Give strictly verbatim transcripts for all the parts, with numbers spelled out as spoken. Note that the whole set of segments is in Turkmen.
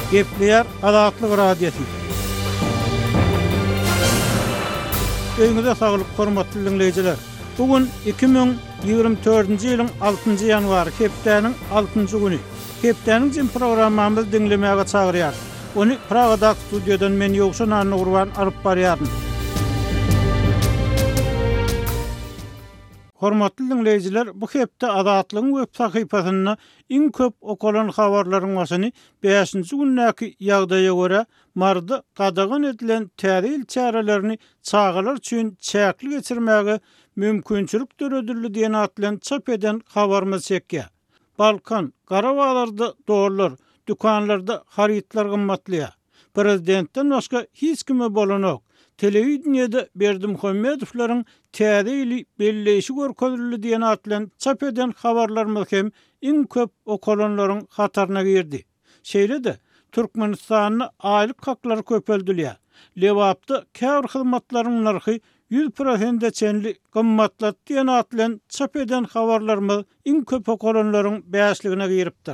Gepleyer Azatlyk Radiosu. Öňüňizde saglyk, hormatly dinleyijiler. Bugün iki bin ýygrimi dördünji ýylyň altynjy ýanwary, hepdeniň altynjy güni. Hepdeniň jim programmamyzy dinlemäge çagyrýar. Onu Pragada studiodan men Ýogşan Anny Gurban alyp barýaryn. Hormatly dinleyijiler, bu hepde Azatlygyň web sahypasyna iň köp okulan habarlaryň başyny beşinji günnäki ýagdaýa görä mardy gadagan edilen täzil çärelerini çağalar üçin çäkli geçirmäge mümkinçilik döredildi diýen atlan çap eden habarmy çekýär. Balkan, Garawalarda dollar, dükanlarda haritlar gymmatlyýar. Prezidentden başga hiç kime bolanok. Telewizionyada Berdimuhammedowylaryň täzeli belleşi görkezildi diýen atlan çap eden habarlarymyz hem iň köp okulanlaryň hataryna girdi. Şeýle-de Türkmenistanyň aýlyk haklary köpeldilýär. Lewapda käbir hyzmatlaryň narhy yüz prosent çenli gymmatlat diýen atlan çap eden habarlarymyz iň köp okulanlaryň beşligine giripdir.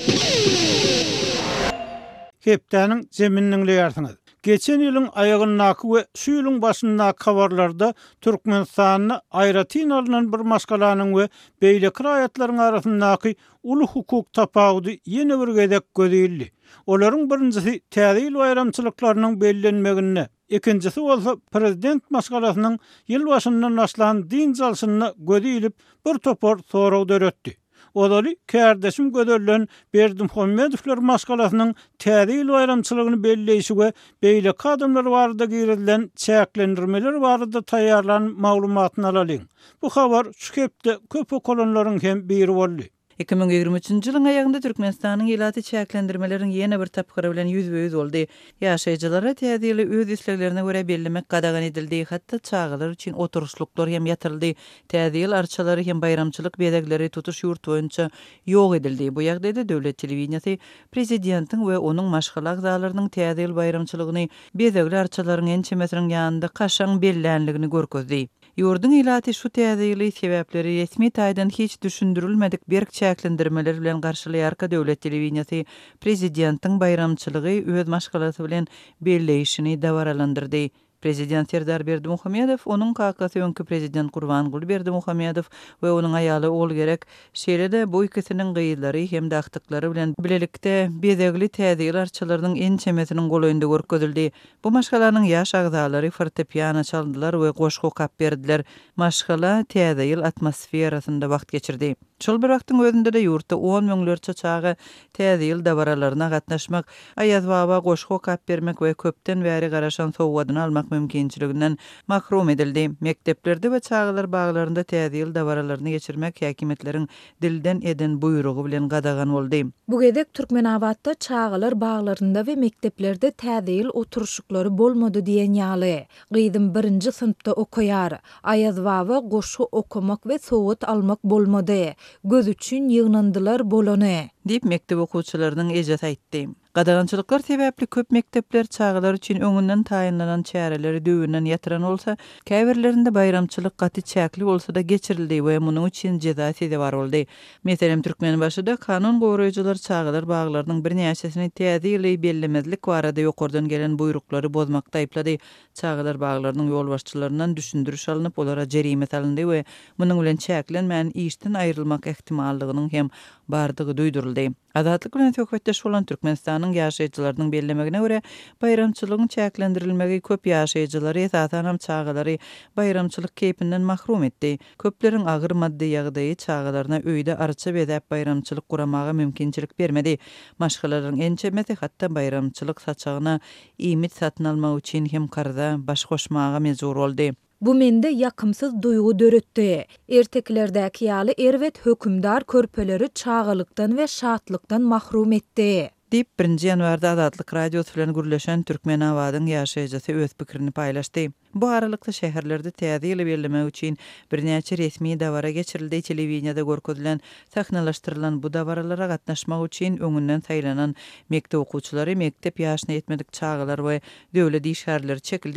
Hepdeniň zemininiň leýärsiňiz. Geçen ýylyň aýagynaky we şu ýylyň başyndaky habarlarda Türkmenistanyny aýratyn alynan bir maşgalanyň we beýleki raýatlaryň arasyndaky uly hukuk tapawudy ýene bir gezek gözeldi. Olaryň birincisi täzil bayramçylyklarynyň bellenmegine, ikincisi bolsa prezident maşgalasynyň ýyl başyndan başlan din jalşynyna gözelip bir topar soraw döretdi. Olaly kärdeşim göderilen Berdimuhammedowylar maşgalasynyň täzil bayramçylygyny belleýişi we beýleki adamlar barada girilen çäklendirmeler barada taýýarlan maglumatyny alalyň. Bu habar şu hepde köp okulanlaryň hem biri boldy. iki bin ýygrimi üçünji ýylyň aýagynda Türkmenistanyň ýylaty çäklendirmeleriniň ýene bir tapgyry bilen ýüzbe ýüz boldy. Ýaşaýjylara täzeli öz isleglerine görä bellemek gadagan edildi. Hatda çağalar üçin oturuşluklar hem ýatyryldy. Täzil arçalary hem bayramçylyk bedegleri tutuş ýurt boýunça ýok edildi. Bu ýagdaýda döwlet telewizionysy prezidentiň we onuň maşgala agzalarynyň täzil bayramçylygyny bedegli arçalaryň ençemesiniň ýanynda kaşaň bellenligini görkezdi. Ýurdun ýylaty şu täzeli sebäpleri resmi taýdan hiç düşündirilmedik berk çäklendirmeler bilen garşylaýarka döwlet telewizionysy prezidentiň bayramçylygy öz maşgalasy bilen belleýişini dawaralandyrdy. Prezident Serdar Berdimuhammedow, onuň kakasy öňkü prezident Gurbanguly Berdimuhammedow we onuň aýaly oğul gerek şeýle-de bu ikisiniň gyýdlary hem de aktyklary bilen bilelikde bedegli täzil arçalarynyň ençemesiniň golaýynda görkezildi. Bu maşgalanyň ýaş agzalary fortepiano çaldylar we goşgu kap berdiler. Maşgala täzil atmosferasynda wagt geçirdi. Şol bir wagtyň özünde de ýurtda on müňlerçe çağa täzil dawralaryna gatnaşmak, aýaz baba goşgu kap bermek we köpden bäri garaşan sowgadyny almak mümkinçiliginden mahrum edildi. Mekteplerde we çağlar baglarynda täzil dawralaryny geçirmek häkimetleriň dilden eden buýrugy bilen gadagan boldy. Bu gezek Türkmenawatda çağlar baglarynda we mekteplerde täzil oturuşuklary bolmady diýen ýaly. Gyzym birinji synpda okuýar. Aýaz baba goşgu okumak we sowgat almak bolmady. Göz üçün ýygnandylar bolany diýip mektep okuwçylarynyň ejat aýtdy. Gadagançylyklar sebäpli köp mektepler çağlar üçin öňünden taýynlanan çäreleri döwünden ýatyran bolsa, käbirlerinde bayramçylyk gaty çäkli bolsa da geçirildi we munyň üçin jeza sede bar boldy. Meselem Türkmenbaşyda kanun goraýjylar çağlar baglarynyň bir näçesini täzili bellemezlik barada ýokurdan gelen buýruklary bozmakda aýplady. Çağlar baglarynyň ýol başçylaryndan düşündürüş alınıp olara jerime salyndy we munyň bilen çäklenmän işden aýrylmak ehtimallygynyň hem bardygy duýduruldy. Azatlyk bilen söhbetdeş bolan Türkmenistanyň ýaşaýjylarynyň bellemegine görä bayramçylygyň çäklendirilmegi köp ýaşaýjylary esasen hem çağalary bayramçylyk keýpinden mahrum etdi. Köpleriň agyr maddi ýagdaýy çağalaryna öýde arça bedäp bayramçylyk guramaga mümkinçilik bermedi. Maşgalaryň ençemesi hatda bayramçylyk saçagyna iýmit satyn almak üçin hem karda baş goşmaga mejbur boldy. Bu mende ýakymsyz duýgu döretdi. Erteklerdäki ýaly erwet hökümdar körpeleri çağalykdan we şatlykdan mahrum etdi. Dip birinji ýanwarda Azatlyk radiosu bilen gürleşen Türkmenawadyň ýaşaýjysy öz pikirini paýlaşdy. Bu aralykda şäherlerde täzili bellemek üçin birnäçe resmi dawara geçirildi. Telewizionyada görkezilen, sahnalaşdyrylan bu dawaralara gatnaşmak üçin öňünden saýlanan mektep okuwçylary, mektep ýaşyna ýetmedik çağlar we döwlet işgärleri çekildi.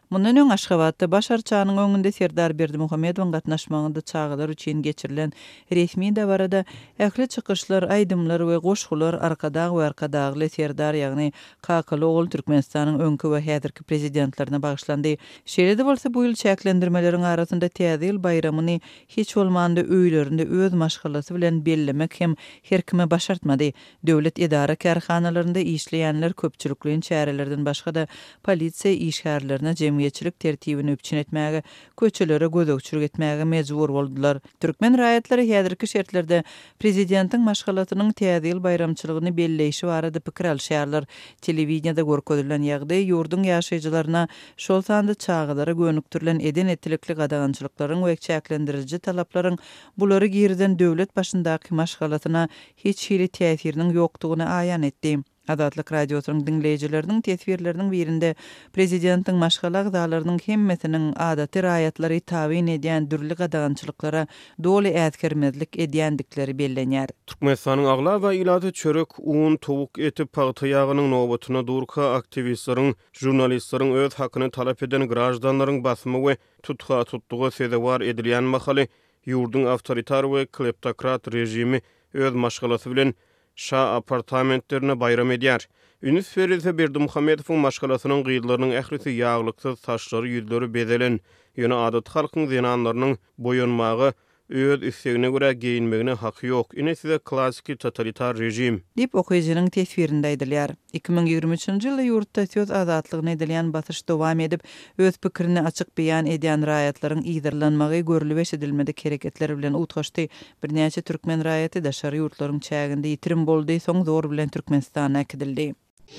Mundan öň Aşgabatda Başarçanyň öňünde Serdar Berdimuhammedowyň gatnaşmagynda çağılar üçin geçirilen resmi dabarada ähli çykyşlar, aýdymlar we goşgular arkadag we arkadagy Serdar ýagny Kakaly ogul Türkmenistanyň öňkü we häzirki prezidentlerine bagyşlandy. Şeýle-de bolsa bu ýyl çäklendirmeleriň arasynda Täze ýyl bayramyny hiç bolmanda öýlerinde öz maşgalasy bilen bellemek hem her kime başartmady. Döwlet edara kärhanalarynda işleýänler köpçülikliň çärelerden başga da polisiýa işgärlerine jemgyýetçilik tertibini üpçün etmäge, köçelere gözökçülük etmäge mejbur boldular. Türkmen raýatlary häzirki şertlerde prezidentiň maşgalatynyň Täze ýyl bayramçylygyny belleýişi barada pikir alşýarlar. Telewiziýada görkezdilen ýagdaý ýurdun ýaşaýjylaryna şol sanda çağılara gönüktirilen eden etlikli gadagançylyklaryň we çäklendirilji talaplaryň bulary girden döwlet başyndaky maşgalatyna hiç hili täsiriniň ýokdugyny aýan etdi. Adatlyk radiosynyň dinleýijileriniň tesbirleriniň birinde prezidentiň maşgala agdalarynyň hemmesiniň adaty raýatlary tabyn edýän dürli gadagançylyklara doly ätkermezlik edýändikleri bellenýär. Türkmenistanyň aglar we ilaty çörek, un, towuk eti paýta ýagynyň nobatyna durka aktivistleriň, jurnalistleriň öz hakyny talap eden grajdanlaryň basymy we tutga tutdugy sezewar edilýän mahaly ýurdun awtoritar we kleptokrat rejimi öz maşgalasy bilen şa apartamentlerine bayram edýär. Ünis Ferizde Berdimuhammedowyň maşgalasynyň gyýdlarynyň ährisi ýaglyksyz, saçlary ýüzleri bezelen, ýöne adat halkyň zenanlarynyň boýanmagy öz istegine görä giyinmegine haky ýok. Ine size klassik totalitar rejim. Dip okuyucunun tesbirinde edilýär. iki bin ýygrimi üçinji ýylda ýurtda söz azatlygyna edilýän basyş dowam edip, öz pikirini açyk beýan edýän raýatlaryň ýygyrlanmagy görülip eşidilmede kereketleri bilen utgaşdy. Bir näçe türkmen raýaty daşary ýurtlaryň çäginde ýitirim boldy, soň zor bilen Türkmenistana äkidildi.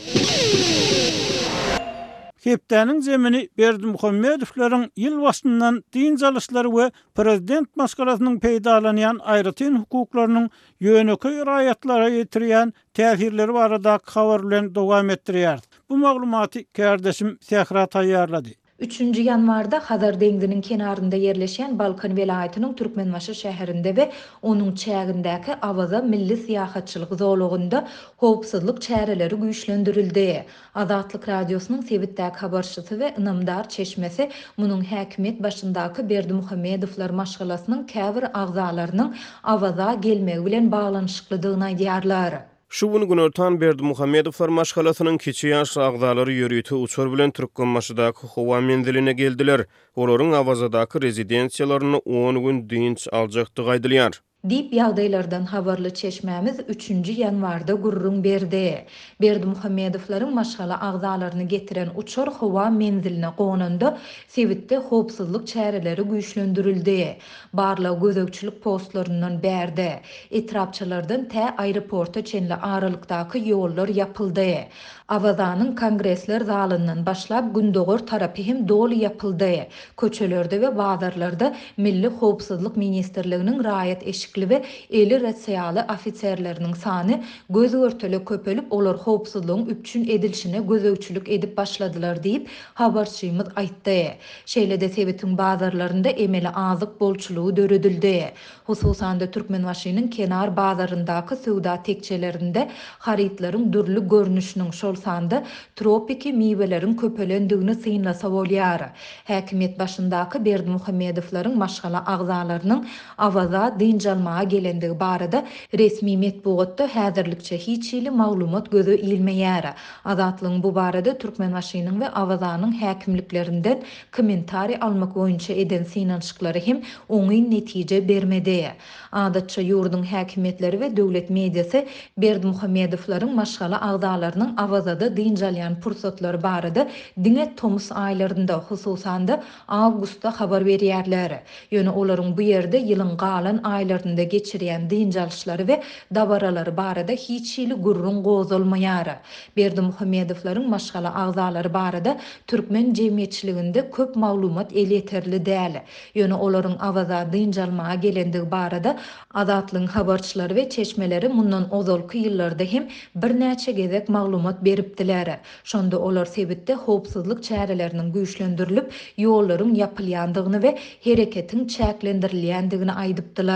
Hepdäniň zemini Berdimuhammedowylaryň ýyl başyndan din jalyshlary we prezident maşgalasynyň peýdalanýan aýratyn hukuklarynyň ýöneki raýatlara ýetirýän täsirleri barada habar bilen dowam etdirýär. Bu maglumaty kardeşim Sehra taýýarlady. üçünji ýanwarda Hazar deňdiniň kenarynda ýerleşen Balkan welaýatynyň Türkmenbaşy şäherinde we onuň çägindäki Awaza milli syýahatçylyk zowlugynda howpsuzlyk çäreleri güýçlendirildi. Azatlyk radiosynyň Sebitdäki habarçysy we ynamdar çeşmesi munyň häkimet başyndaky Berdimuhammedowlar maşgalasynyň käbir agzalarynyň Awaza gelmegi bilen baglanyşyklydygyny aýdýarlar. Şu bunu günörtan Berdimuhammedowlar maşgalasynyň kiçi ýaş agdalary ýörüýti uçur bilen Türkmenbaşydaky howa menziline geldiler. Olaryň Awazadaky rezidensiýalaryny on gün dinç aljakdygy aýdylýar. Dip ýagdaýlardan habarly çeşmämiz üçünji ýanwarda gurrun berdi. Berdimuhammedowlaryň maşgala agdalaryny getiren uçur howa menziline gonanda Sebitde howpsuzlyk çäreleri güýçlendirildi. Barla gözökçülük postlaryndan berdi. Etrapçylardan tä aeroporta çenli aralykdaky ýollar ýapyldy. Awazanyň kongresler zalyndan başlap gündogor tarapy hem doly ýapyldy. Köçelerde we bazarlarda milli howpsuzlyk ministrliginiň raýat eşikli we eli rasiýaly ofitserleriniň sany göz örtele köpelip olar howpsuzlygyň üpçün edilişine gözökçülük edip başladylar diýip habarçymyz aýtdy. Şeýle-de Sebitiň bazarlarynda emeli azyk bolçulugy döredildi. Hususan da Türkmenbaşynyň kenar bazaryndaky sowda tekçelerinde haritlaryň dürli görnüşiniň şol sanda tropiki miweleriň köpelendigini synlasa bolýar. Häkimet başyndaky Berdimuhammedowlaryň maşgala agzalarynyň Awaza dinjalmaga gelendigi barada resmi metbuatda häzirlikçe hiç ýyly maglumat gözü ilmeýär. Azatlygyň bu barada Türkmenbaşynyň we Awazanyň häkimliklerinden kommentari almak boýunça eden synanşyklary hem oňy netije bermedi. Adatça ýurdun häkimetleri we döwlet mediasy Berdimuhammedowlaryň maşgala agzalarynyň Awazada dinjalýan pursatlary barada diňe tomus aýlarynda hususan da awgustda habar berýärler. Ýöne olaryň bu ýerde ýylyň galan aýlarynda geçirýän dinjalşlary we dabaralary barada hiç ýyly gurrun gozulmaýar. Berdimuhammedowlaryň maşgala agzalary barada türkmen jemgyýetçiliginde köp maglumat el yeterli däl. Ýöne olaryň Awaza dinjalmaga gelendigi barada Azatlygyň habarçylary we çeşmeleri mundan ozalky ýyllarda hem bir näçe gezek maglumat beripdiler. Şonda olar Sebitde howpsuzlyk çäreleriniň güýçlendirilip, ýollaryň ýapylýandygyny we hereketiň çäklendirilýändigini aýdypdylar.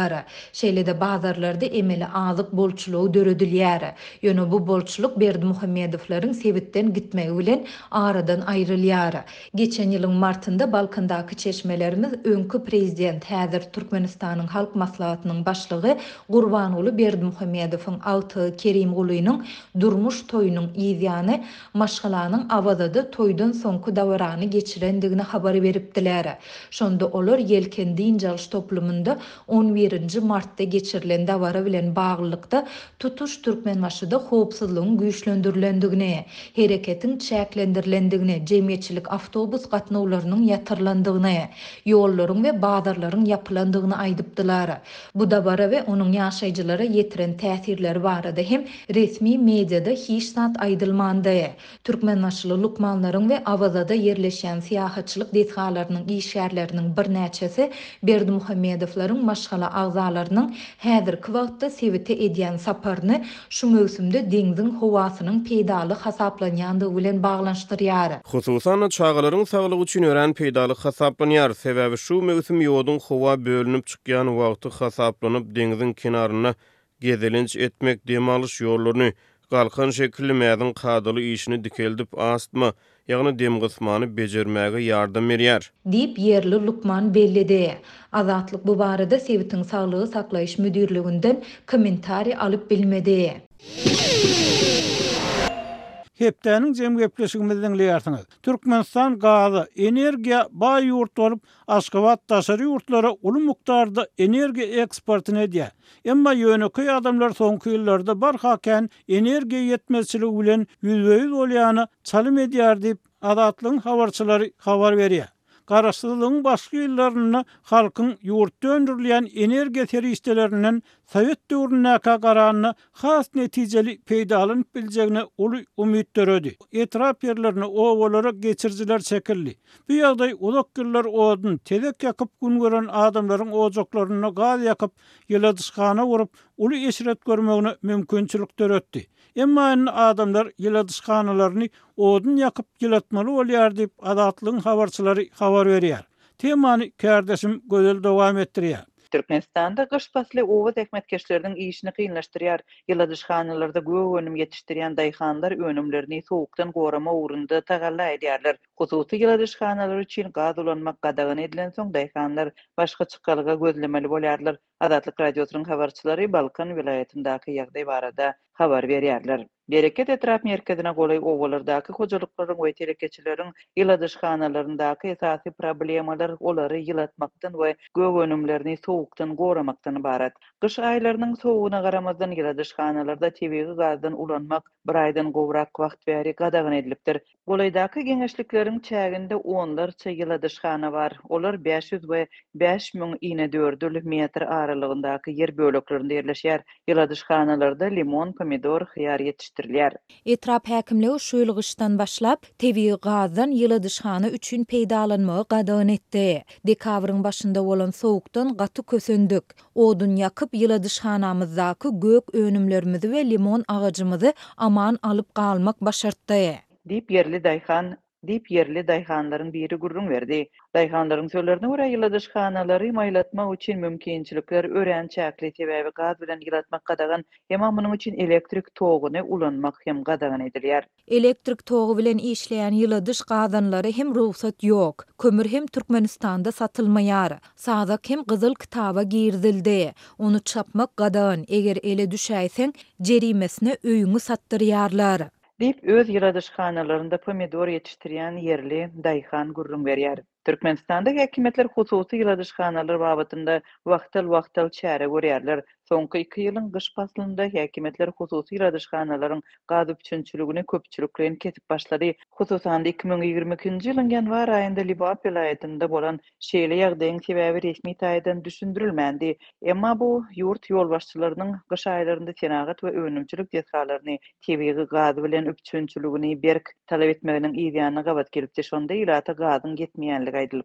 Şeýle-de bazarlarda emeli azyk bolçulugy döredilýär. Ýöne bu bolçuluk Berdimuhammedowlaryň sebitten gitmegi bilen aradan aýrylýar. Geçen ýylyň martynda Balkandaky çeşmelerimiz öňkü prezident häzir Türkmenistanyň halk maslahatynyň başlygy Gurbanuly Berdimuhammedowyň alty Kerim Gulynyň durmuş toýunyň ýyzyany maşgalanyň awazada toýdan soňky dawrany geçirendigini habar beripdiler. Şonda olar Yelken din jalş toplumunda on birinji martda geçirilen dawra bilen baglykda tutuş türkmenmaşyda howpsuzlygyň güýçlendirilendigi, hereketiň çäklendirilendigini, jemgyýetçilik awtobus gatnawlarynyň ýatyrlandygyny, ýollaryň we bazarlaryň ýapylandygyny aýdypdylar. Bu dawra we onuň ýaşaýjylara ýetiren täsirleri barada hem resmi mediada hiç zat aýdylmandy. Türkmenmaşyly lukmanlaryň we awazada yerleşen siýahatçylyk detgalarynyň işgärleriniň bir näçesi Berdimuhammedowlaryň maşgala agzalarynyň häzirki wagtda sebite edýän saparyny şu mövsümde deňziň howasynyň peýdaly hasaplanýandygy bilen baglanşdyrýar. Hususan çağalaryň saglygy üçin ören peýdaly hasaplanýar. Sebäbi şu mövsüm ýoduň howa bölünip çykýan wagty hasaplanyp deňziň kenaryna gezelenç etmek demalyş ýollaryny galkan şekilli mädin kadaly işini dikeldip astma, ýagny dem gysmany bejermäge ýardam berýär. Dip yerli Lukman bellidi. Azatlyk bu barada Sebitiň saglygy saklaýyş müdirliginden kommentari alyp bilmedi. Hepdäniň jemgepleşigimizden leýärsiňiz. Türkmenistan gazy, energiýa baý ýurt bolup, Aşgabat daşary ýurtlara uly mukdarda energiýa eksportyny edýär. Emma ýöneköý adamlar soňky ýyllarda barhaken energiýa ýetmezçiligi bilen ýüzbeýüz bolýany çalym edýär diýip Azatlygyň habarçylary habar berýär. Garaşsyzlygyň başky ýyllaryna halkyň ýurt döndürilýän energiýa terişdelerinden Sowet döwründäki garanyny has netijeli peýdalanyp biljegine uly umyt döredi. Etrap ýerlerini owalara geçirjiler çekildi. Bu ýagdaý uzak ýyllar odun tezek ýakyp gün gören adamlaryň ojaklaryna gaz ýakyp ýyladyşgana urup uly eşret görmegine mümkinçilik döretdi. Emma adamlar ýyladyşganalaryny odun ýakyp ýylatmaly bolýar diýip Azatlygyň habarçylary habar berýär. Temany kärdeşim gözel dowam etdirýär. Türkmenistanda gyş fasly owuz ekmetkeşleriniň işini kynlaşdyrýar. Ýyladyşganalarda göw önüm ýetişdirýän daýhanlar önümlerini sowukdan gorama ugrunda tagalla edýärler. Hususy ýyladyşganalar üçin gaz ulanmak gadagan edilen soň daýhanlar başga çykalyga gözlemeli bolýarlar. Azatlyk radiosynyň habarçylary Balkan vilayatyndäki ýagdaý barada habar berýärler. Bereket etrap merkezine golay owalardaky hojalyklaryň we telekeçileriň ýyladyşganalaryndaky esasy problemalar olary ýylatmakdan we göw önümlerini sowukdan goramakdan ibaret. Gyş aýlarynyň sowugyna garamazdan ýyladyşganalarda tebigy gazdan ulanmak bir aýdan gowrak wagt bäri gadagan edilipdir. Golaýdaky geňeşlikleriň çäginde onlarça ýyladyşgana bar. Olar beş ýüz we beş miň ine dördül metr aralygyndaky yer böleklerinde ýerleşýär. Ýyladyşganalarda limon, pomidor, hyýar ýetişdirilýär. Etrap häkimligi şu ýylgyçdan başlap tebii gazdan ýyladyşgana üçin peýdalanmagy gadagan etdi. Dekabryň başynda bolan sowukdan gaty kösendük. Odun ýakyp ýyladyşganamyzdaky gök önümlerimizi we limon agajymyzy aman alyp galmak başartdy. Dip yerli daýhan Dip yerli daýhanlaryň biri gurrun berdi. Daýhanlaryň sözlerine görä ýyladyşganalary maýlatmak üçin mümkinçilikler ören çäkli sebäbi gaz bilen ýylatmak gadagan, hem munyň üçin elektrik toguny ulanmak hem gadagan edilýär. Elektrik togu bilen işleýän ýyladyş gazanlary hem ruhsat ýok. Kömür hem Türkmenistanda satylmaýar. Sazak hem gyzyl kitaba girdildi. Onu çapmak gadagan. Eger ele düşäýseň jerimesine öýüňi sattyrýarlar. Dip öz ýyladyşganalarynda pomidor ýetişdirýän yerli daýhan gurrun berýär. Türkmenistanda häkimetler hususy ýyladyşganalar babatynda wagtal-wagtal çäre görýärler. Soňky iki ýylyň gyş faslynda häkimetler hususy ýyladyşganalaryň gaz üçinçiligini köpçüliklen kesip başlady. Hususan iki bin ýigirme ikinji ýylyň ýanwar aýynda Libap vilayatynda bolan şeýle ýagdaýyň sebäbi resmi taýdan düşündirilmändi. Emma bu ýurt ýolbaşçylarynyň gyş aýlarynda senagat we önümçilik detgalaryny tebii gaz bilen üçinçiligini berk talap etmeginiň ýygyny gabat gelipdi. Şonda ýylata gazyň getmeýänligi aýdylypdy.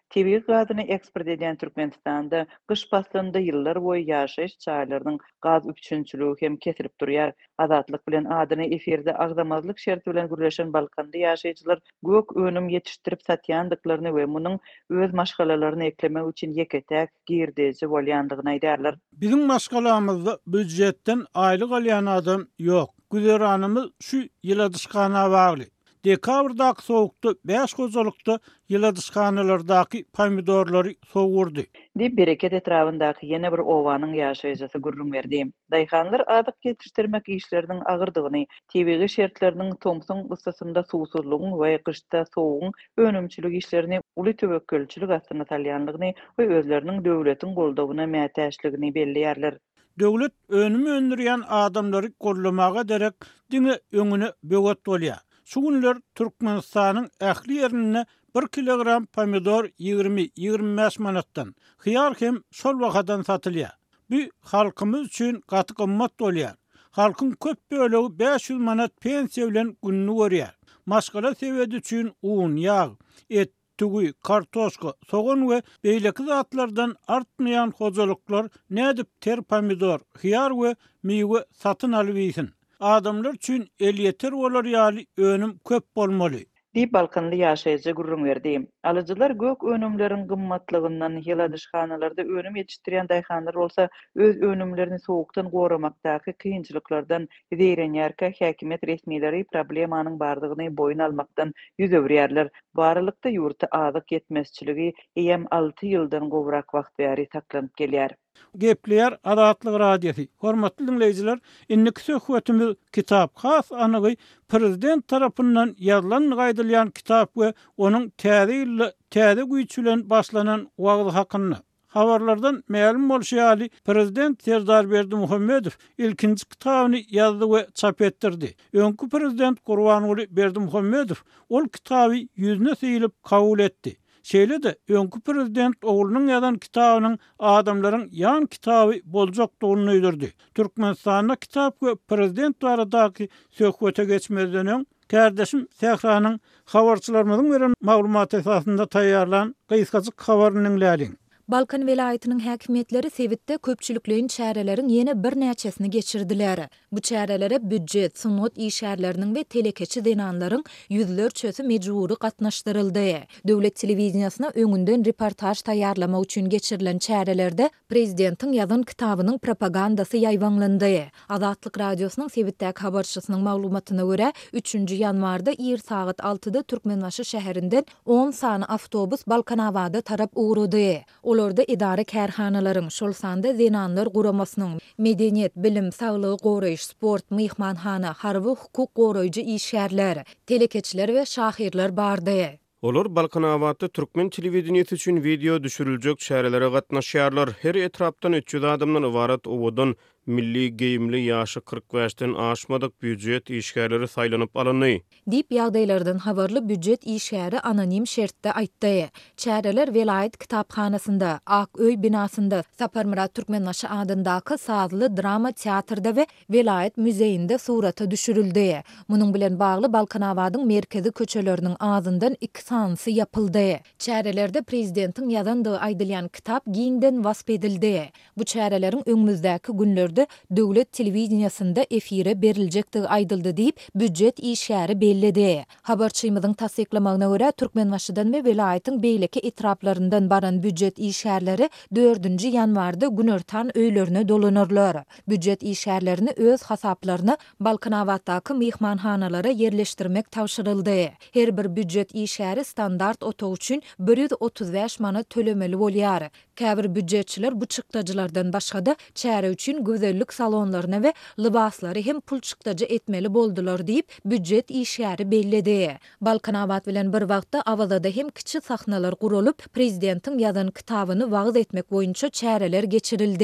T V gazyny eksport edýän Türkmenistanda gyş faslynda ýyllar boýy ýaşaýyş çaýlarynyň gaz üçünçüligi hem kesilip durýar. Azatlyk bilen adyny efirde agzamazlyk şerti bilen gürleşen Balkanda ýaşaýjylar gök önüm ýetişdirip satýandyklaryny we munyň öz maşgalalaryny eklemek üçin ýeketäk girdeji bolýandygyny aýdarlar. Bizim maşgalamyzda büdjetden aýlyk alýan adam ýok. Güzeranymyz şu ýyla dyşgana bagly. Dekabrdaky sowukda beş gozalykda ýyla dyşganalardaky pomidorlary sowurdy. Dip bereket etrafyndaky ýene bir owanyň ýaşaýjysy gurrun berdi. Daýhanlar adyk ýetişdirmek işleriniň agyrdygyny, tebigy şertleriniň Thompson ıssasynda suwsuzlygyň we gyşda soğugyň önümçülük işlerini uly töwekkülçilik astyna salýanlygyny we özleriniň döwletiň goldawyna mätäçligini belliýärler. Döwlet önümi öndürýän adamlary gollamaga derek diňe öňüne böwet bolýar. Şu günler Türkmenistanyň ähli ýerine bir kilogram pomidor ýygrimi ýygrimi beş manatdan, hyýar hem şol wagtdan satylýar. Bu halkymyz üçin gaty gymmat bolýar. Halkyň köp bölegi beş ýüz manat pensiýa bilen günni görýär. Maşgala sebäbi üçin un, ýağ, et, tügü, kartoşka, soğan we beýleki zatlardan artmaýan hozalyklar nädip ter pomidor, hyýar we meýwe satyn alyp adamlar üçin el ýeter bolar ýaly önüm köp bolmaly. Dip Balkanly ýaşaýjy gurrun berdi. Alyjylar gök önümleriň gymmatlygynyň ýyla dyşganalarda önüm ýetişdirýän daýhanlar bolsa, öz önümlerini sowukdan goramakdaky kynçylyklardan diýrenýärkä häkimet resmileri problemanyň bardygyny boyun almakdan ýüz öwrýärler. Barlykda ýurtda azyk ýetmezçiligi hem alty ýyldan gowrak wagt bäri saklanyp gelýär. Gepleýär Azatlyk radiosi. Hormatly dinleýijiler, inniki söhbetimiz kitap has anygy prezident tarapyndan ýazylan gaýdylýan kitap we onuň täze täze güýçülen başlanan wagty hakynda. Habarlardan ma'lum bolýaly, prezident Serdar Berdimuhammedow ilkinji kitabyny ýazdy we çap etdirdi. Öňkü prezident Gurbanuly Berdimuhammedow ol kitaby ýüzüne sylap kabul etdi. Şeýle de öňkü prezident oğlunyň ýazan kitabynyň adamlaryň ýan kitaby boljakdygyny öýdirdi. Türkmenistanda kitap we prezident aradaky söhbete geçmezden öň kardeşim Sehranyň habarçylarymyzyň beren maglumat esasynda taýýarlan gysgaçyk habarynyň läliň. Balkan welaýatynyň häkimetleri Sewitde köpçülikliň çäreleriň ýene bir näçesini geçirdiler. Bu çärelere büdjet, sunat işärleriniň we telekeçi denanlaryň ýüzlerçesi mejburi gatnaşdyryldy. Döwlet telewiziýasyna öňünden reportaj taýýarlamak üçin geçirilen çärelerde prezidentiň ýazan kitabynyň propagandasy ýaýwanlandy. Azatlyk radiosynyň Sewitdäki habarçysynyň maglumatyna görä, üçünji ýanwarda ýer saat altıda Türkmenbaşy şäherinden on sany awtobus Balkanawada tarap uğrudy. Olarda idare kärhanalaryň, şol sanda zenanlar guramasynyň, medeniýet, bilim, saglygy goraýyş, sport, myhmanhana, harby hukuk goraýjy işgärler, telekeçiler we şahirler bardy. Olar Balkanawatda Türkmen telewiziýasy üçin video düşüriljek şäherlere gatnaşýarlar. Her etrapdan üç ýüz adamdan ibarat owadan milli geyimli ýaşy kırk beşden aşmadyk büdjet işgärleri saýlanyp alany. Dip ýagdaýlardan habarly büdjet işgäri anonim şertde aýtdy. Çäreler welaýat kitaphanasynda, Ak öý binasynda, Saparmurat Türkmenbaşy adyndaky sazly drama teatrda we welaýat müzeýinde surata düşürildi. Munyň bilen bagly Balkanawadyň merkezi köçeleriniň ağzyndan iki sansy ýapyldy. Çärelerde prezidentiň ýazandygy aýdylýan kitap giňden wasp edildi. Bu çäreleriň öňümüzdäki günlerde döwlet telewiziýasynda efire beriljekdigi aýdyldy diýip büdjet işgäri bellidi. Habarçymyzyň tasdiklamagyna görä Türkmenbaşydan we welaýatyň beýleki etraplaryndan baran büdjet işgärleri dördünji ýanwarda günortan öýlerine dolanarlar. Büdjet işgärlerini öz hasaplaryna Balkanawatdaky myhmanhanalara yerleşdirmek tawşyryldy. Her bir büdjet işgäri standart oto üçin bir ýüz otuz beş manat tölemeli bolýar. Käbir büdjetçiler bu çykdajylardan başga da çäre üçin gözellik salonlaryna we libaslary hem pul çykdajy etmeli boldular diýip büdjet işgäri bellidi. Balkanawat bilen bir wagtda awazada hem kiçik sahnalar guralyp prezidentiň ýazan kitabyny wagz etmek boýunça çäreler geçirildi.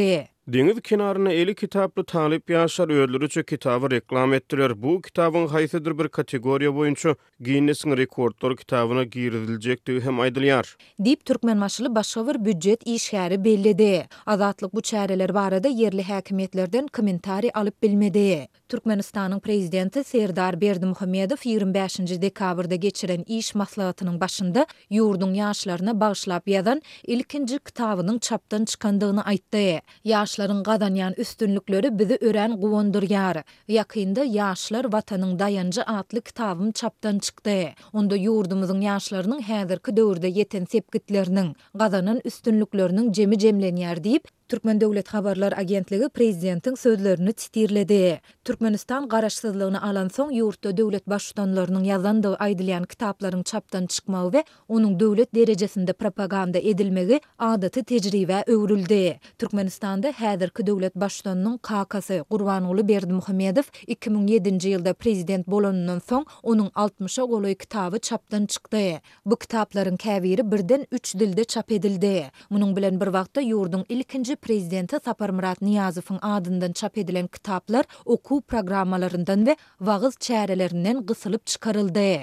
Deniz kenarına eli kitaplı talip yaşar öldürücü kitabı reklam ettiler. Bu kitabın haysidir bir kategoriya boyunca Guinness'in rekordlar kitabına girdilecekdi hem aydılıyar. Dip Türkmenmaşyly başga bir büdjet işgäri bellidi. Azatlyk bu çäreler barada yerli häkimetlerden kommentari alyp bilmedi. Türkmenistanyň prezidenti Serdar Berdimuhammedow ýygrimi beşinji dekabrda geçiren iş maslahatynyň başynda ýurdun ýaşlaryna bagyşlap ýazan ilkinji kitabynyň çapdan çykandygyny aýtdy. Ýaşlaryň gadanýan üstünlükleri bizi ören gowandyrýar. Ýakynda ýaşlar watanyň dayanjy atly kitabym çapdan çykdy. Onda ýurdumyzyň ýaşlarynyň häzirki döwürde ýeten sepgitleriniň gazanan üstünlükleriniň jemi jemlenýär diýip Türkmen Döwlet Habarlar Agentligi prezidentiň sözlerini titirledi. Türkmenistan garaşsyzlygyny alan soň ýurtda döwlet başçylarynyň ýazandygy aýdylýan kitaplaryň çapdan çykmagy we onuň döwlet derejesinde propaganda edilmegi adaty tejribe öwrüldi. Türkmenistanda häzirki döwlet başçylarynyň kakasy Gurbanuly Berdimuhammedow iki bin ýedinji ýylda prezident bolanyndan soň onuň altmışa goloý kitaby çapdan çykdy. Bu kitaplaryň käbiri birden üç dilde çap edildi. Munyň bilen bir wagtda ýurdun ilkinji prezidenti Saparmurat Niyazowyň adyndan çap edilen kitaplar oku programmalaryndan we wagyz çärelerinden gysylyp çykaryldy.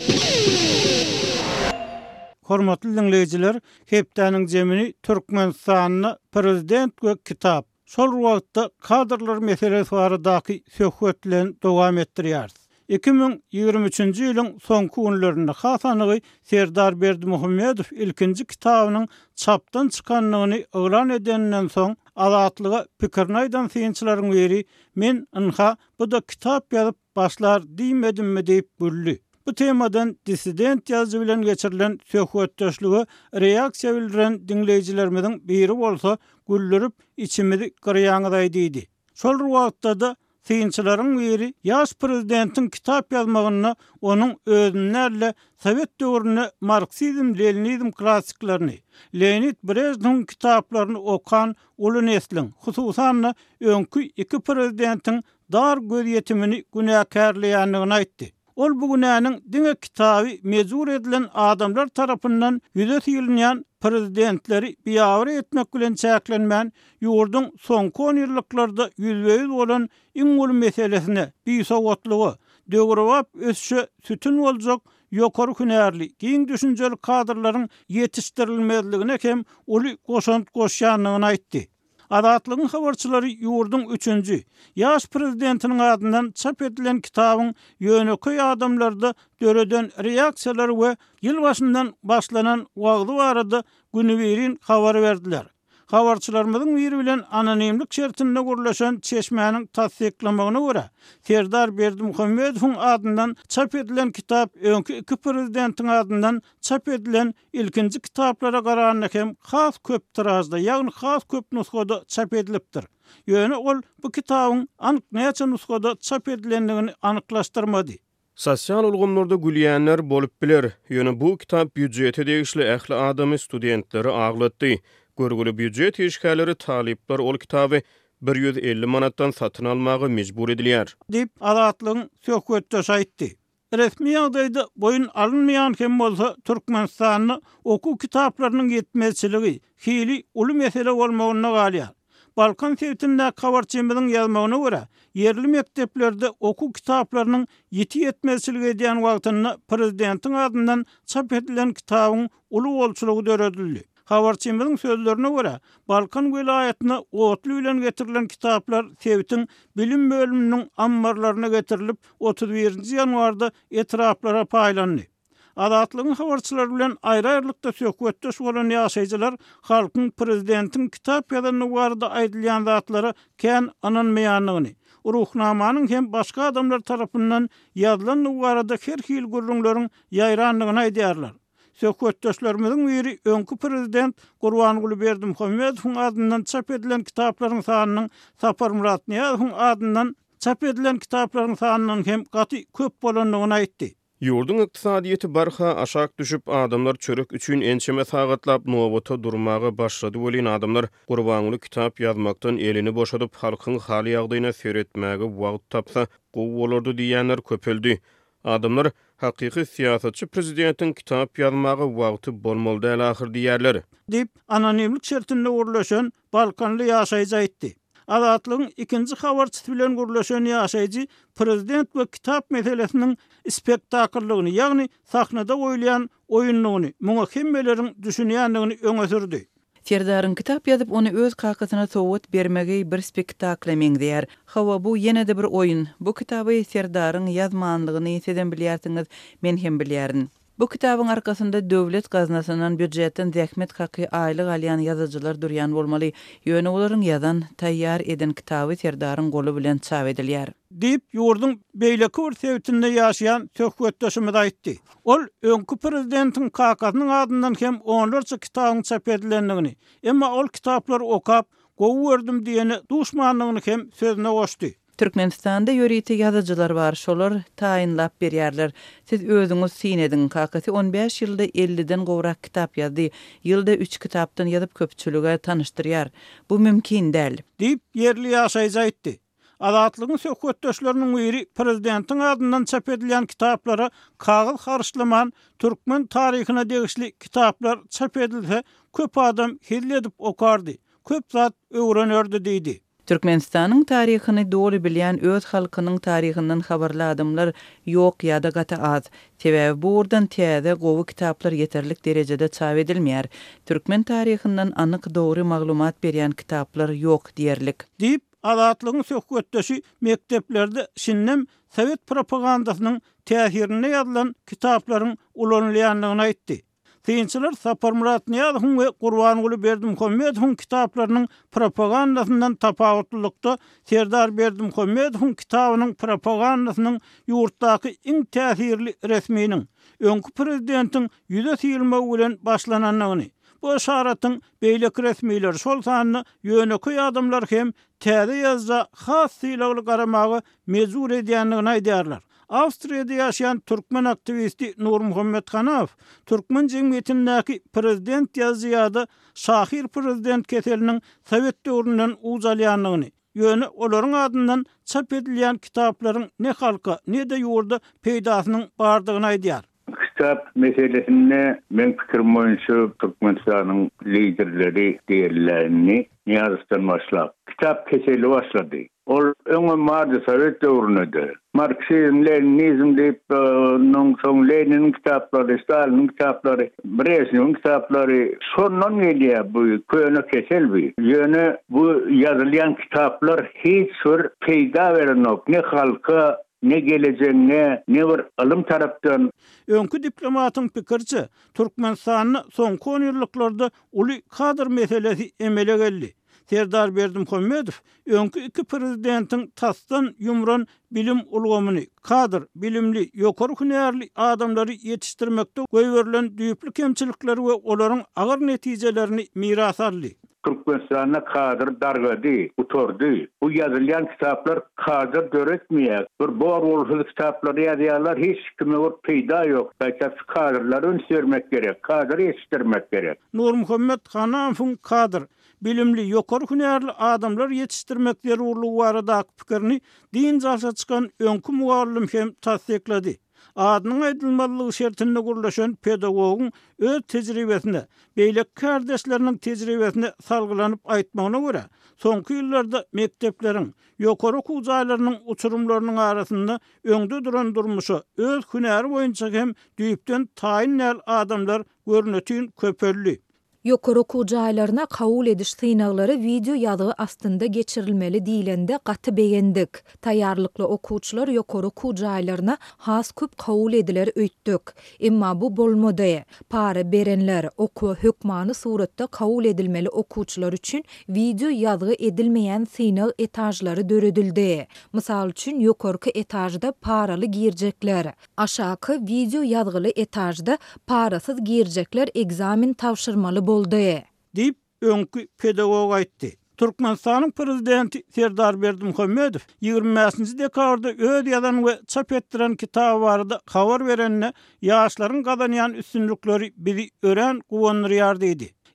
Hormatly dinleyijiler, hepdeniň jemini Türkmenistanyna prezident we kitap. Şol wagtda kadrlar meselesi baradaky söhbetlerini dowam etdirýär. iki bin ýygrimi üçinji ýylyň soňky günlerinde Hasanygy Serdar Berdimuhammedow ilkinji kitabynyň çapdan çykanlygyny öwran edenden soň azatlyga pikirini aýdan synçylaryň biri men ynha bu da kitap ýazyp başlar diýmedimmi diýip bölli. Bu temadan dissident ýazgy bilen geçirilen söhbetdeşligi reaksiýa bildiren dinleýijilerimiň biri bolsa güllürüp içimizi gyrýaňyzay diýdi. Şol wagtda da synçylaryň biri ýaş prezidentiň kitap ýazmagyny onuň özünerle Sowet döwrüne Marksizm, Leninizm klassiklaryny, Leonid Brejnewň kitaplaryny okan uly neslin, hususan öňkü iki prezidentiň dar göz ýetimini günäkärleýändigini aýtdy. Ol bu günäniň diňe kitaby mezur edilen adamlar tarapyndan ýüze ýylynýan prezidentleri biýawry etmek bilen çäklenmän ýurdun soňky on ýyllyklarda ýüzbeýiz bolan iň uly meselesine biýsowatlygy, döwrewap ösüşe sütün boljak ýokary hünärli, giň düşünjeli kadrlaryň ýetişdirilmezligine hem uly goşant goşýanlygyny aýtdy. Azatlygyň habarçylary ýurdun üçünji ýaş prezidentiniň adyndan çap edilen kitabyň ýöneki adamlarda döreden reaksiýalar we ýyl başyndan başlanan wagty barada günüberin habary berdiler. Habarçylarymyzyň biri bilen anonimlik şertinde gurlaşan çeşmäniň tasdiklamagyna görä Serdar Berdimuhammedowyň adyndan çap edilen kitap öňkü iki prezidentiň adyndan çap edilen ilkinji kitaplara garanyna hem has köp tirazda, ýagny has köp nuskada çap edilipdir. Ýöne ol bu kitabyň anyk näçe nuskada çap edilendigini anyklaşdyrmady. Sosial ulgamlarda gülýänler bolup biler. Ýöne bu kitap büdjete degişli ähli adamy studentleri aglatdy. Görgülü büdjet işgäleri talipler ol kitaby bir ýüz elli manatdan satyn almagy mejbur edilýär. Dip azatlygyň söhbetdeşi aýtdy. Resmi ýagdaýda boyun alınmayan hem bolsa Türkmenistanyň oku kitaplarynyň ýetmezçiligi hili uly mesele bolmagyna galýar. Balkan sewtinde kawarçymyzyň ýazmagyna görä, yerli mekteplerde oku kitaplarynyň ýeti ýetmezçiligi edýän wagtyny prezidentiň adyndan çap edilen kitabyň uly bolçulugy döredildi. Habarçymyzyň sözlerine görä, Balkan welaýatyna otly bilen getirilen kitaplar Sewitiň bilim bölüminiň ambarlaryna getirilip otuz birinji ýanwarda etraplara paýlandy. Azatlygyň habarçylary bilen aýry-aýrylykda söhbetdeş bolan ýaşaýjylar halkyň prezidentiň kitap ýazanyny barada aýdylýan zatlary kän ananmaýanlygyny, ruhnamanyň hem başga adamlar tarapyndan ýazylan barada her hil gurrunlaryň ýaýranlygyny aýdýarlar. Söhbetdeşlerimiziň biri öňkü prezident Gurbanuly Berdimuhammedowyň adyndan çap edilen kitaplaryň sanynyň Saparmurat Niyazowyň adyndan çap edilen kitaplaryň sanynyň hem gaty köp bolanlygyny aýtdy. Ýurdun ykdysadyýety barha aşak düşüp adamlar çörek üçin ençeme saгаtlap nowata durmagy başlady bolan adamlar Gurbanuly kitap ýazmakdan elini boşadyp halkyň hali ýagdaýyna seretmäge wagt tapsa gowy bolardy diýenler köpeldi. Adamlar Hakyky siýasatçy prezidentin kitap ýazmagy wagty bolmaly däl ahir diýerler. Dip anonimlik şertinde gurulşan Balkanly ýaşaýjy aýtdy. Azatlygyň ikinji habarçysy bilen gurulşan ýaşaýjy prezident we kitap meselesiniň spektakllygyny, ýagny sahnada goýulan oýunlygyny, muňa hemmeleriň düşünýändigini öňe sürdi. Serdarın kitap yazıp onu öz kakasyna sowut bermegi bir spektakl meňdär. Hawa bu ýene-de bir oýun. Bu kitaby Serdarın ýazmanlygyny seden bilýärsiňiz, men hem bilýärin. Bu kitabyň arkasynda döwlet gaznasynyň büdjetten zähmet haky aýlyk alýan ýazyjylar durýan bolmaly. Ýöne olaryň ýazan, taýýar eden kitaby Serdarın golu bilen çap edilýär. Dip ýurdun beýleki bir sebitinde ýaşaýan söhbetdeşimiz aýtdy. Ol öňkü prezidentin kakasynyň adyndan hem onlarça kitabyň çap edilendigini, emma ol kitaplar okap, gowy berdim diýeni duşmanlygyny hem sözüne goşdy. Türkmenistanda ýöriti ýazyjylar bar, şolar taýinlap berýärler. Siz özüňiz sinedin, kakasy on beş ýylda elliden gowrak kitap ýazdy. Ýylda üç kitapdan ýazyp köpçülüge tanışdyrýar. Bu mümkin däl. Dip ýerli ýaşaýjy aýtdy. Azatlygyň söhbetdeşleriniň biri prezidentiň adyndan çap edilen kitaplara kagyz harçlaman türkmen taryhyna degişli kitaplar çap edilse köp adam hille edip okardy. Köp zat öwrenördi diýdi. Türkmenistanyň taryhyny dogry bilýän öz halkynyň taryhyndan habarly adamlar ýok ýa-da gata az. Sebäbi burdan täze gowy kitaplar ýeterlik derejede çap edilmeýär. Türkmen taryhyndan anyk dogry maglumat berýän kitaplar ýok diýerlik. Dip Azatlygyň söhbetdeşi mekteplerde şinnem Sowet propagandasynyň täsirini ýazylan kitaplaryň ulanylýanlygyny aýtdy. Synçylar Sapar Murat Niýazow we Gurbanguly Berdimuhammedowyň kitaplarynyň propagandasyndan tapawutlykda Serdar Berdimuhammedowyň kitabynyň propagandasynyň ýurtdaky iň täsirli resminiň öňkü prezidentiň ýüze silme bilen başlananyny, bu işaratyň beýleki resmiler şol sanyny ýöneki adamlar hem täze ýazda has silagly garamagy mezur edýändigini aýdýarlar. Awstriýada ýaşaýan türkmen aktivisti Nur Muhammed Hanaw, türkmen jemgyýetindäki prezident ýazyýady Şahir prezident keseliniň Sowet döwründen uzalýanlygyny, ýöne olaryň adyndan çap edilýän kitaplaryň ne halka, ne de ýurda peýdasynyň bardygyny aýdýar. Kitap meselesinde men pikirim boýunça Türkmenistanyň liderleri diýerlerini ýazysdan başlap kitap keseli başlady. Ol öňe mardy Sowet döwründe Marksizm, Leninizm diýip noň soň Leninin kitaplary, Stalinin kitaplary, Brezhnew'in kitaplary şondan gelýär bu köne kesel bir. Ýöne bu ýazylýan kitaplar hiç bir peýda berenok, ne halka ne geleceğine, ne bir alım taraftan. Öňkü diplomatyň pikirçe, Türkmenistanyň soňky on ýyllarda uly kadr meselesi emele geldi. Serdar Berdimuhammedow öňkü iki prezidentiň tasdan ýumran bilim ulgamyny, kadr, bilimli, ýokary hünärli adamlary ýetişdirmekde goýberilen düýpli kemçilikleri we olaryň agyr netijelerini miras aldy. Türkmenistan'a kadr dargady, utordy. Bu ýazylýan kitaplar kadr döretmeýär. Bir bor bolsa kitaplar ýazýarlar, hiç kime bir peýda ýok. Belki kadrlary öňsürmek gerek, kadr ýetişdirmek gerek. Nur Muhammed Hanawyň kadr, bilimli, ýokary hünärli adamlar ýetişdirmek zerurlygy baradaky pikirini din jalsa çykan öňkü mugallim hem tasdiklady. Adynyň aýdylmalygy şertinde gurulşan pedagogyň öz tejribesinde, beýlek kardeşleriniň tejribesinde salgylanyp aýtmagyna görä, soňky ýyllarda mektepleriň, ýokary kuzaýlarynyň uçurumlarynyň arasynda öňde duran durmuşa öz hünäri boýunça hem düýpden taýin adamlar görnetýän köpelli. Ýokary kujaýlaryna kabul ediş synaglary video ýazygy astynda geçirilmeli diýilende gaty beýendik. Taýýarlykly okuwçylar ýokary kujaýlaryna has köp kabul ediler öýtdik. Emma bu bolmady. Para berenler okuw hökmany suratda kabul edilmeli okuwçylar üçin video ýazygy edilmeýän synag etajlary döredildi. Mysal üçin ýokarky etajda paraly girjekler, aşaky video ýazygy etajda parasyz girjekler egzamin tapşyrmaly boldy. Dip öňkü pedagog aýtdy. Türkmenistanyň prezidenti Serdar Berdimuhammedow ýygrimi beşinji dekabrda öz ýazan we çap etdiren kitaba barada habar berenne ýaşlaryň gazanýan üstünlikleri bizi ören guwanyrýar diýdi.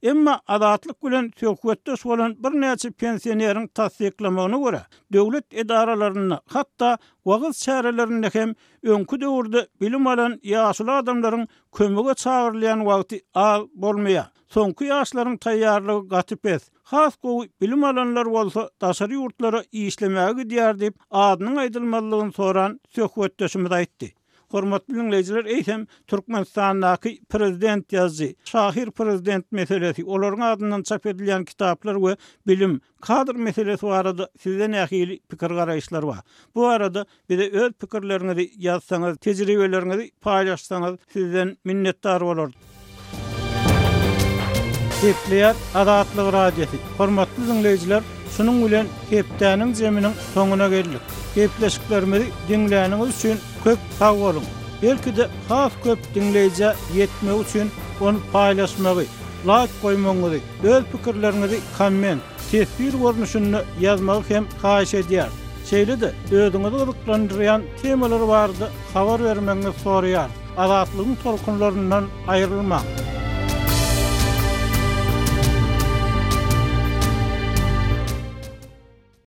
Emma adatlyk bilen söhbetdeş bolan bir näçe pensioneriň tasdiklamagyna görä, döwlet edaralaryna hatda wagt çärelerinde hem öňkü döwürde bilim alan ýaşly adamlaryň kömege çagyrylýan wagty az bolmaýar. Soňky ýaşlaryň taýýarlygy gatyp es. Has gowy bilim alanlar bolsa daşary ýurtlara işlemäge gidýär diýip adynyň aýdylmalygyny soran söhbetdeşimiz aýtdy. Hormatly dinleyijiler, eýsem Türkmenistandaky prezident ýazdy, şahir prezident meselesi, olaryň adyndan çap edilýän kitaplar we bilim, kadr meselesi barada sizden ähili pikir garaýşlar bar. Bu arada bize öz pikirleriňizi ýazsaňyz, tejribelerinizi paýlaşsaňyz sizden minnetdar bolardy. Kepler Adatlyk radiosi. Hormatly dinleyijiler, şunun bilen Kepdäniň jeminiň soňuna geldik. Kepleşiklerimizi dinläniňiz üçin köp sag bolun. Belki de has köp dinleýije ýetmek üçin onu paýlaşmagy, like goýmaňyzy, öz pikirlerinizi komment, tesbir görnüşünde ýazmagy hem haýyş edýär. Şeýle de özüňizi gyzyklandyrýan temalar bardy, habar bermeňizi soraýar. Adatlygyň tolkunlaryndan aýrylma.